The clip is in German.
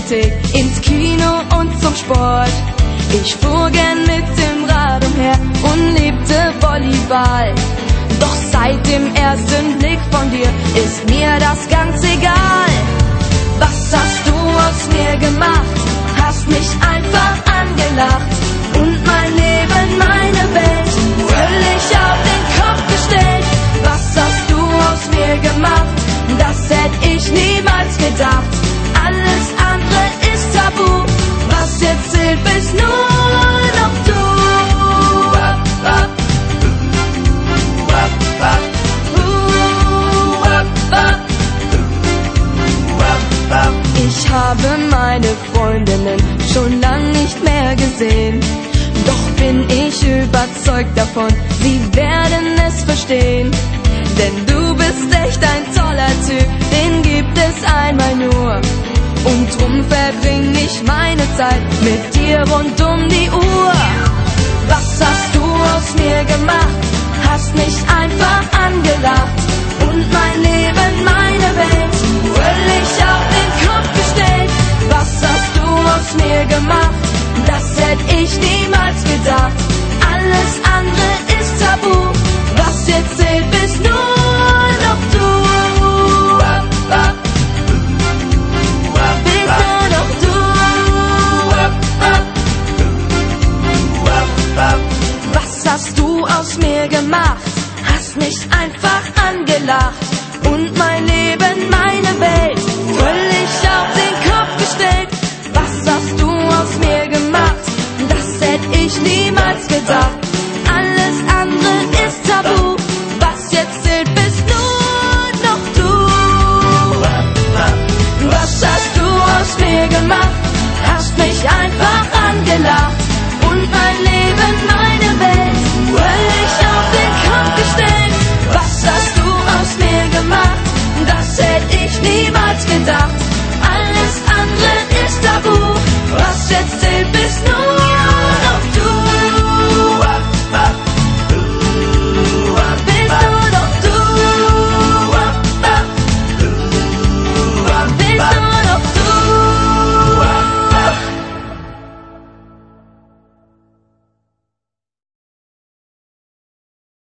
Diskothek, ins Kino und zum Sport. Ich fuhr gern mit dem Rad umher und liebte Volleyball. Doch seit dem ersten Blick von dir ist mir das ganz egal. Was hast du aus mir gemacht? Hast mich einfach angelacht und mein Leben, meine Welt völlig auf den Kopf gestellt. Was hast du aus mir gemacht? Das hätte ich niemals gedacht. Alles andere ist tabu. Was jetzt zählt, bist nur noch du. Ich habe meine Freundinnen schon lang nicht mehr gesehen. Doch bin ich überzeugt davon, sie werden es verstehen. Denn du bist echt ein toller Typ, den gibt es einmal nur. Und drum verbring ich meine Zeit mit dir rund um die Uhr. Was hast du aus mir gemacht? Hast mich einfach angelacht und mein Leben, meine Welt völlig auf den Kopf gestellt. Was hast du aus mir gemacht? Das hätte ich niemals gedacht.